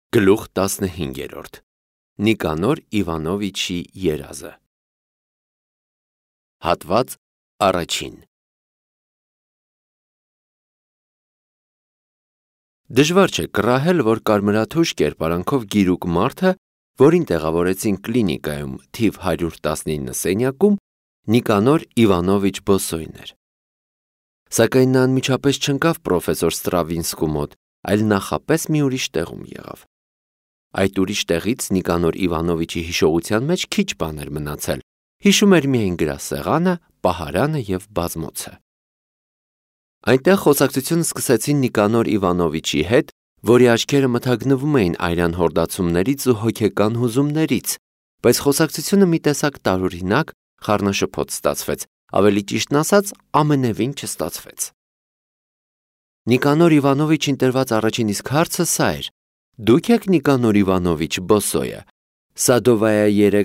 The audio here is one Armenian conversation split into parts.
Գլուխ 15 Նիկանոր Իվանովիչի երազը Հատված առաջին Դժվար չէ կռահել, որ կարմրաթուշ կերպարանքով գիրուկ մարդը, որին տեղավորեցին կլինիկայում թիվ 119 սենյակում, Նիկանոր Իվանովիչ Բոսոյն էր։ Սակայն նա անմիջապես չընկավ պրոֆեսոր Ստրավինսկու մոտ, այլ նախապես մի ուրիշ տեղում եղավ։ Այդ ուրիշ տեղից Նիկանոր Իվանովիչի հիշողության մեջ քիչ բան էր մնացել, հիշում էր միայն գրասեղանը, պահարանը և բազմոցը։ Այնտեղ խոսակցություն սկսեցին Նիկանոր Իվանովիչի հետ, որի աչքերը մթագնվում էին այրան հորդացումներից ու հոգեկան հուզումներից, բայց խոսակցությունը մի տեսակ տարօրինակ, խառնաշփոթ ստացվեց, ավելի ճիշտն ասած, ամենևին չստացվեց։ Նիկանոր Իվանովիչին տրված առաջին իսկ հարցը սա էր. «Դուք եք Նիկանոր Իվանովիչ Բոսոյը, Սադովայա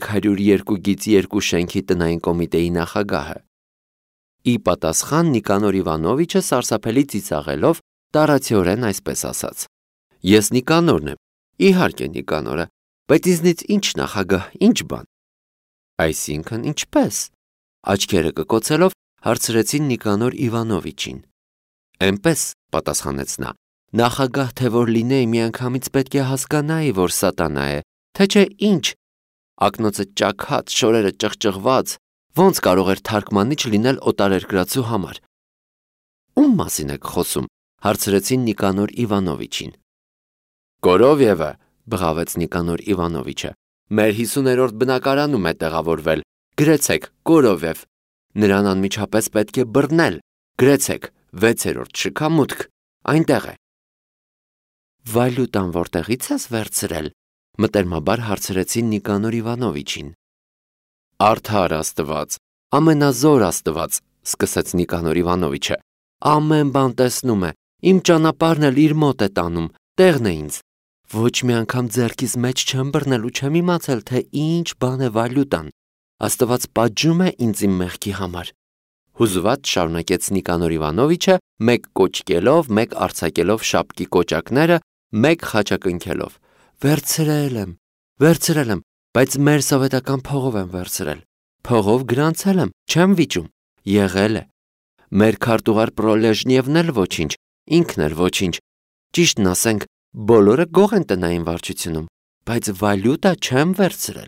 302-2 շենքի տնային կոմիտեի նախագահը»։ Ի պատասխան Նիկանոր Իվանովիչը սարսափելի ծիծաղելով տարածիորեն այսպես ասաց. «Ես Նիկանորն եմ, իհարկե Նիկանորը, բայց ինձնից ինչ նախագահ, ինչ բան»։ Այսինքն ինչպես, աչքերը կկոցելով հարցրեցին Նիկանոր Իվանովիչին։ Էնպես, պատասխանեց նա, նախագահ թե որ լինեի, միանգամից պետք է հասկանայի, որ սատանա է, թե չէ ինչ, ակնոցը ճաքած, շորերը ճղճղված, ոնց կարող էր թարգմանիչ լինել օտարերկրացու համար։ Ում մասին եք խոսում, հարցրեցին Նիկանոր Իվանովիչին։ Կորովևը, բղավեց Նիկանոր Իվանովիչը, մեր 50-րդ բնակարանում է տեղավորվել, գրեցեք Կորովև, նրան անմիջապես պետք է բռնել, գրեցեք 6-րդ շքամուտք, այնտեղ է։ Վալյուտան որտեղից ես վերցրել, մտերմաբար հարցրեցին Նիկանոր Իվանովիչին։ Արդար Աստված, ամենազոր Աստված, սկսեց Նիկանոր Իվանովիչը, ամեն բան տեսնում է, իմ ճանապարհն էլ իր մոտ է տանում, տեղն է ինձ։ Ոչ մի անգամ ձեռքիս մեջ չեմ բռնել ու չեմ իմացել, թե ինչ բան է վալյուտան։ Աստված պատժում է ինձ իմ մեղքի համար։ Հուզված շարունակեց Նիկանոր Իվանովիչը, մեկ կոճկելով, մեկ արձակելով շապկի կոճակները, մեկ խաչակնքելով։ Վերցրել եմ, բայց մեր սովետական փողով եմ վերցրել։ Փողով գրանցել եմ, չեմ վիճում։ Եղել է։ Մեր քարտուղար Պրոլեժնիևն էլ ոչինչ, ինքն էլ ոչինչ։ Ճիշտն ասենք, բոլորը գող են տնային վարչությունում, բայց վալյուտա չեմ վերցրել։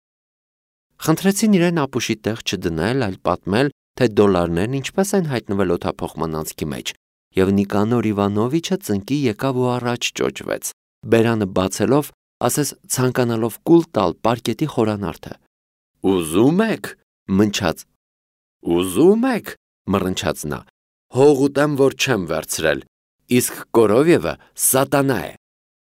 Խնդրեցին իրեն ապուշի տեղ չդնել, այլ պատմել, թե դոլարներն ինչպես են հայտնվել օդափոխման անցքի մեջ, և Նիկանոր Իվանովիչը ծնկի եկավ ու առաջ ճոճվեց, բերանը բացելով, ասես ցանկանալով կուլ տալ պարկետի խորանարդը։ Ուզում եք, մռնչաց նա, հող ուտեմ, որ չեմ վերցրել, իսկ Կորովևը սատանա է։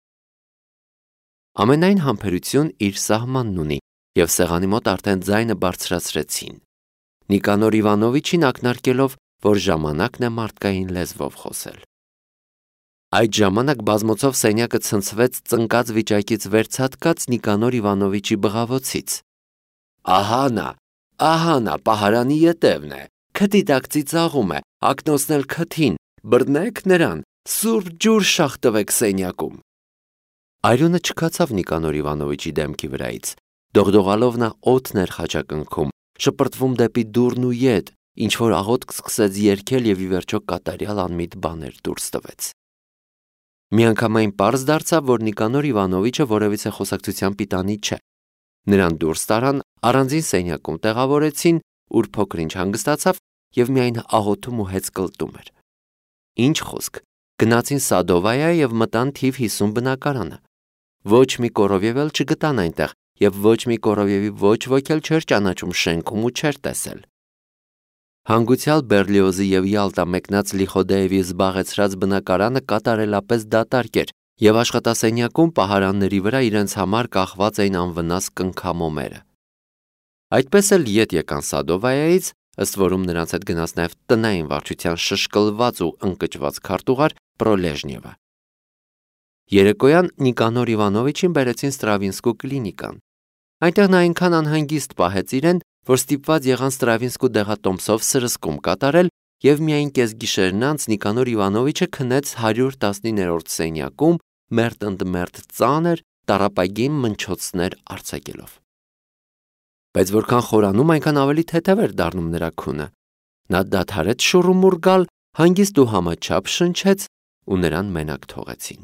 Ամենայն համբերություն իր սահմանն ունի, և սեղանի մոտ արդեն ձայնը բարձրացրեցին։ Նիկանոր Իվանովիչին ակնարկելով, որ ժամանակն է մարդկային լեզվով խոսել։ Այդ ժամանակ բազմոցով սենյակը ցնցվեց ծնկած վիճակից վերցատկած Նիկանոր Իվանովիչի բղավոցից։ Ահա նա, պահարանի ետևն է, քթի տակ ծիծաղում է, ակնոցն էլ քթին, բռնեք նրան, սուրբ ջուր շաղ տվեք սենյակում։ Արյունը չքացավ Նիկանոր Իվանովիչի դեմքի վրայից, դողդողալով նա օդն էր խաչակնքում, շպրտվում դեպի դուռն ու ետ, ինչ-որ աղոթք սկսեց երգել և ի վերջո կատարյալ անմիտ բաներ դուրս տվեց։ Միանգամայն պարզ դարձավ, որ Նիկանոր Իվանովիչը որևիցե խոսակցության պիտանի չէ։ Նրան դուրս տարան, առանձին սենյակում տեղավորեցին, ուր փոքր-ինչ հանգստացավ և միայն աղոթում ու հեծկլտում էր։ Ինչ խոսք, գնացին Սադովայա և մտան թիվ 50 բնակարանը։ Ոչ մի Կորովև էլ չգտան այնտեղ, և ոչ մի Կորովևի ոչ ոք էլ չէր ճանաչում շենքում ու չէր տեսել։ Հանգուցյալ Բերլիոզի և Յալտա մեկնած Լիխոդեևի զբաղեցրած բնակարանը կատարելապես դատարկ էր, և աշխատասենյակում պահարանների վրա իրենց համար կախված էին անվնաս կնքամոմերը։ Այդպես էլ ետ եկան Սադովայայից, ըստ որում նրանց հետ գնաց նաև տնային վարչության շշկլված ու ընկճված քարտուղար Պրոլեժնիևը։ Երեկոյան Նիկանոր Իվանովիչին բերեցին Ստրավինսկու կլինիկան։ Այնտեղ նա այնքան անհանգիստ պահեց իրեն, որ ստիպված եղան Ստրավինսկու դեղատոմսով սրսկում կատարել, և միայն կեսգիշերն անց Նիկանոր Իվանովիչը քնեց 119-րդ սենյակում, մերտ ծանր, տառապագին մնչոցներ արձակելով։ Բայց որքան խորանում, այնքան ավելի թեթև էր դառնում նրա քունը։ Նա դադարեց շուռումուռ գալ, հանգիստ ու համաչափ շնչեց ու նրան մենակ թողեցին։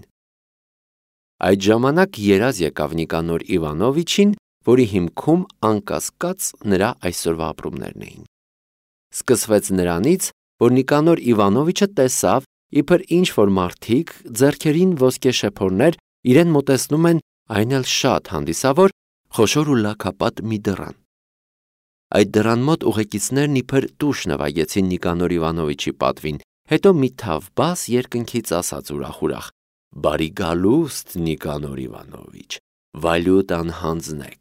Այդ ժամանակ երազ եկավ Նիկանոր Իվանովիչին, որի հիմքում անկասկած նրա այսօրվա ապրումներն էին։ Սկսվեց նրանից, որ Նիկանոր Իվանովիչը տեսավ, իբր ինչ-որ մարդիկ ձեռքերին ոսկե շեփորներ իրեն մոտեցնում են, այն էլ շատ հանդիսավոր, խոշոր ու լաքապատ մի դռան։ Այդ դռան մոտ ուղեկիցներն իբր տուշ նվագեցին Նիկանոր Իվանովիչի պատվին, հետո մի թավ բաս երկնքից ասաց ուրախ. «Բարի գալուստ, Նիկանոր Իվանովիչ, վալյուտ անհանձնեք»։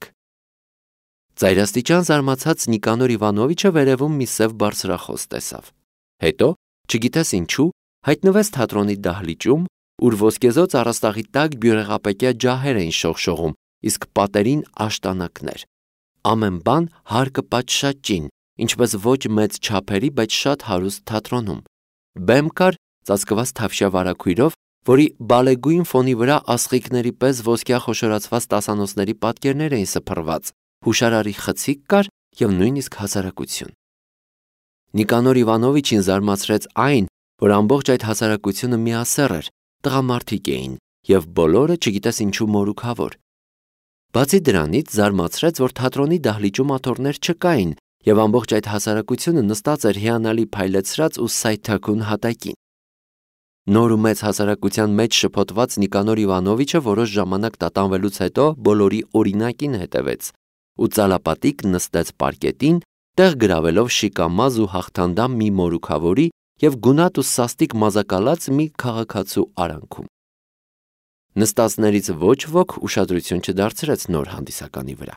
Ծայրաստիճան զարմացած Նիկանոր Իվանովիչը վերևում մի սև բարձրախոս տեսավ։ Հետո, չգիտես ինչու, հայտնվեց թատրոնի դահլիճում, ուր ոսկեզոծ առաստաղի տակ բյուրեղապեկյա ջահեր էին շողշողում, իսկ պատերին աշտանակներ։ Ամեն բան հարկը պատշաճին, ինչպես ոչ մեծ չափերի, բայց շատ հարուստ թատրոնում։ Բեմ կար ծածկված թավշյա վարագույրով, որի բալեգույն ֆոնի վրա աստղիկների պես ոսկյա խոշորացված տասանոցների պատկերներ էին սփռված, հուշարարի խցիկ կար և նույնիսկ հասարակություն։ Նիկանոր Իվանովիչին զարմացրեց այն, որ ամբողջ այդ հասարակությունը միասեռ էր, տղամարդիկ էին և բոլորը չգիտես ինչու մորուքավոր։ Բացի դրանից զարմացրեց, որ թատրոնի դահլիճում աթոռներ չկային և ամբողջ այդ հասարակությունը նստած էր հիանալի փայլեցրած ու սայթաքուն հատակին։ Նոր ու մեծ հասարակության մեջ շփոթված Նիկանոր Իվանովիչը որոշ ժամանակ տատանվելուց հետո բոլորի օրինակին հետևեց ու ծալապատիկ նստեց պարկետին, տեղ գրավելով շիկամազ ու հաղթանդամ մի մորուքավորի և գունատ ու սաստիկ մազակալած մի քաղաքացու արանքում։ Նստածներից ոչ ոք ուշադրություն չդարձրեց նոր հանդիսականի վրա։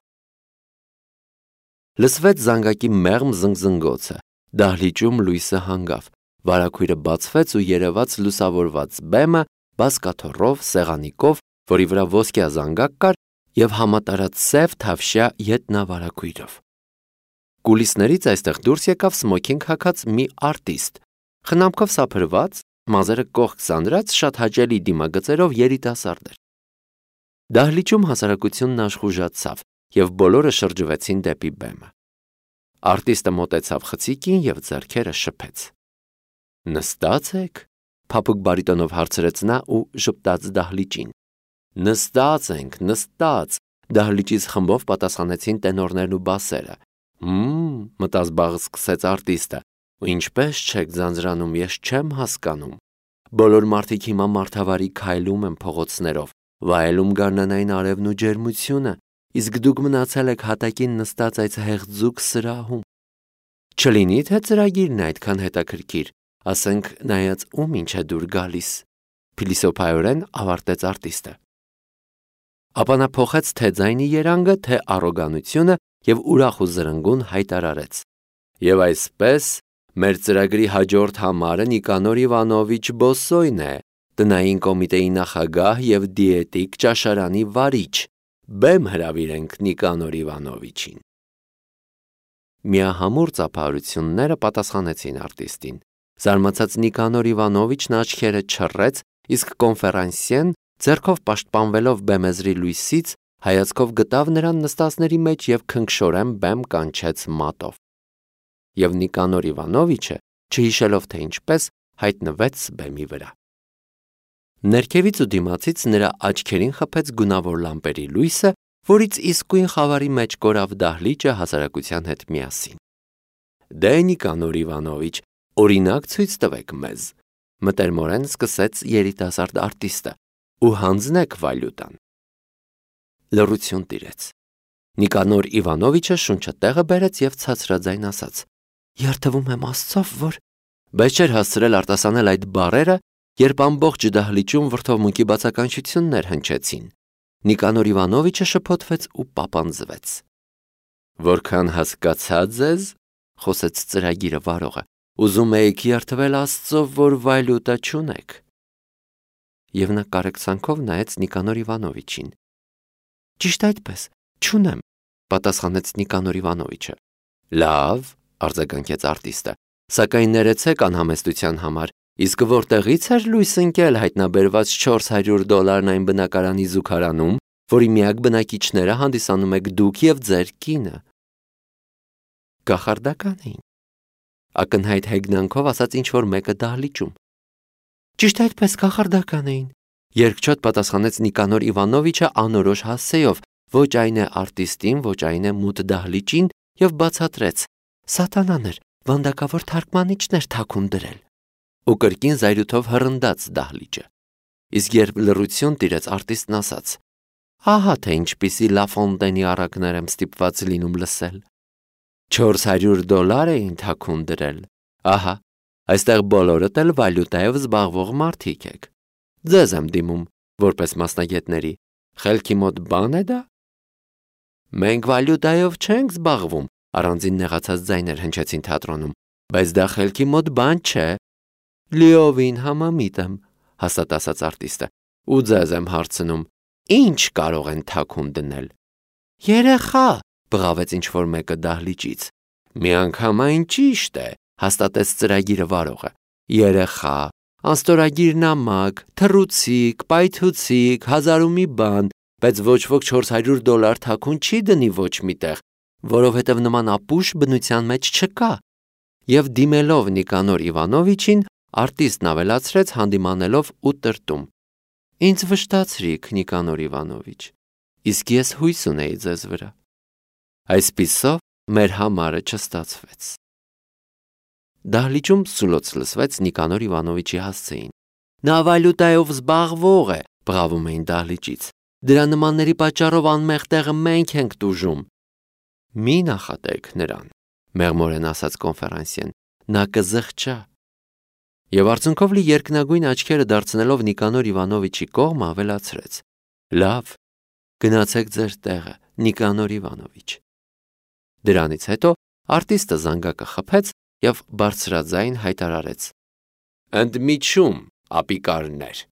Լսվեց զանգակի մեղմ զնգզնգոցը, դահլիճում լույսը հանգավ, վարագույրը բացվեց ու երևաց լուսավորված բեմը բազկաթոռով, սեղանիկով, որի վրա ոսկյա զանգակ կար և համատարած սև թավշյա ետնավարագույրով։ Կուլիսներից այստեղ դուրս եկավ սմոքինգ հագած մի արտիստ, խնամքով սափրված, մազերը կողք սանրած, շատ հաճելի դիմագծերով երիտասարդ էր։ Դահլիճում հասարակությունն աշխուժացավ և բոլորը շրջվեցին դեպի բեմը։ Արտիստը մոտեցավ խցիկին և ձեռքերը շփեց։ «Նստած եք», փափուկ բարիտոնով հարցրեց նա ու ժպտաց դահլիճին։ «Նստած ենք, նստած», դահլիճից խմբով պատասխանեցին տենորներն ու բասերը։ Մտազբաղ սկսեց արտիստը, ու ինչպես չեք ձանձրանում, ես չեմ հասկանում։ Բոլոր մարդիկ հիմա մարդավարի քայլում են փողոցներով, վայելում գարնանային արևն ու ջերմությունը, իսկ դուք մնացել եք հատակին նստած այդ հեղձուկ սրահում։ Չլինի թե ծրագիրն է այդքան հետաքրքիր, ասենք նայած ում ինչ է դուր գալիս, փիլիսոփայորեն ավարտեց արտիստը։ Ապա նա փոխեց թե ձայնի երանգը, թե առոգանությունը և ուրախ ու զրնգուն հայտարարեց. «Եվ այսպես մեր ծրագրի հաջորդ համարը Նիկանոր Իվանովիչ Բոսոյն է, տնային կոմիտեի նախագահ և դիետիկ ճաշարանի վարիչ, բեմ հրավիրենք Նիկանոր Իվանովիչին»։ Միահամուռ ծափահարությունները պատասխանեցին արտիստին։ Զարմացած Նիկանոր Իվանովիչն աչքերը չռեց, իսկ կոնֆերանսիեն ձեռքով պաշտպանվելով բեմեզրի լույսից, հայացքով գտավ նրան նստածների մեջ և քնքշորեն բեմ կանչեց մատով։ Եվ Նիկանոր Իվանովիչը, չհիշելով թե ինչպես, հայտնվեց բեմի վրա։ Ներքևից ու դիմացից նրա աչքերին խփեց գունավոր լամպերի լույսը, որից իսկույն խավարի մեջ կորավ դահլիճը հասարակության հետ միասին։ «Դե Նիկանոր Իվանովիչ, օրինակ ցույց տվեք մեզ», մտերմորեն սկսեց երիտասարդ արտիստը, «ու հանձնեք վալյուտան»։ Լռություն տիրեց։ Նիկանոր Իվանովիչը շունչը տեղը բերեց և ցածրաձայն ասաց. «Երդվում եմ Աստծով, որ…» Բայց չէր հասցրել արտասանել այդ բառերը, երբ ամբողջ դահլիճում վրդովմունքի բացականչություններ հնչեցին։ Նիկանոր Իվանովիչը շփոթվեց ու պապանձվեց։ «Որքան հասկացա ձեզ, խոսեց ծրագիրը վարողը, ուզում եք երդվել Աստծով, որ վայլուտա չունեք»։ Եվ նա կարեկցանքով նայեց Նիկանոր Իվանովիչին։ «Ճիշտ այդպես, չունեմ», պատասխանեց Նիկանոր Իվանովիչը։ «Լավ», արձագանքեց արտիստը, «սակայն ներեցեք անհամեստության համար, Իսկ որտեղից էր լույս ընկել հայտնաբերված $400 այն բնակարանի զուգարանում, որի միակ բնակիչները հանդիսանում եք դուք և ձեր կինը։ Կախարդական էին։ Ակնհայտ հեգնանքով ասաց ինչ-որ մեկը դահլիճում։ Ճիշտ այդպես կախարդական էին, երկչոտ պատասխանեց Նիկանոր Իվանովիչը անորոշ հասցեով, ոչ այն է արտիստին, ոչ այն է մութ դահլիճին, և բացատրեց. Սատանան էր, վանդակավոր թարգմանիչն էր թաքուն դրել։ Ու կրկին զայրույթով հռնդաց դահլիճը։ Իսկ երբ լռություն տիրեց, արտիստն ասաց. Ահա թե ինչպիսի Լա Ֆոնտենի առակներ եմ ստիպված լինում լսել։ $400 էին թաքուն դրել։ Ահա, այստեղ բոլորդ էլ վալյուտայով զբաղվող մարդիկ եք։ Ձեզ եմ դիմում, որպես մասնագետների։ Խելքի մոտ բան է դա։ Մենք վալյուտայով չենք զբաղվում, առանձին նեղացած ձայներ հնչեցին թատրոնում, բայց դա խելքի մոտ բան չէ։ Լիովին համամիտ եմ, հաստատ ասաց արտիստը, ու ձեզ եմ հարցնում, ինչ կարող են թաքուն դնել։ Երեխա, բղավեց ինչ-որ մեկը դահլիճից։ Միանգամայն ճիշտ է, հաստատեց ծրագիրը վարողը։ Երեխա, անստորագիր նամակ, թռուցիկ, պայթուցիկ, հազար ու մի բան, բայց ոչ ոք $400 թաքուն չի դնի ոչ միտեղ, որովհետև նման ապուշ բնության մեջ չկա։ Եվ դիմելով Նիկանոր Իվանովիչին, արտիստն ավելացրեց հանդիմանելով ու տրտում. Ինձ վշտացրիք, Նիկանոր Իվանովիչ, իսկ ես հույս ունեի ձեզ վրա։ Այսպիսով մեր համարը չստացվեց։ Դահլիճում սուլոց լսվեց Նիկանոր Իվանովիչի հասցեին։ Նա վալյուտայով զբաղվող է, բղավում էին դահլիճից։ Դրա նմանների պատճառով անմեղ տեղը մենք ենք տուժում։ Մի նախատեք նրան, մեղմորեն ասաց կոնֆերանսիեն, նա կզղջա։ Եվ արցունքով լի երկնագույն աչքերը դարձնելով Նիկանոր Իվանովիչի կողմը ավելացրեց. Լավ, գնացեք ձեր տեղը, Նիկանոր Իվանովիչ։ Դրանից հետո արտիստը զանգակը խփեց և բարձրաձայն հայտարարեց. Ընդմիջում, ապիկարներ։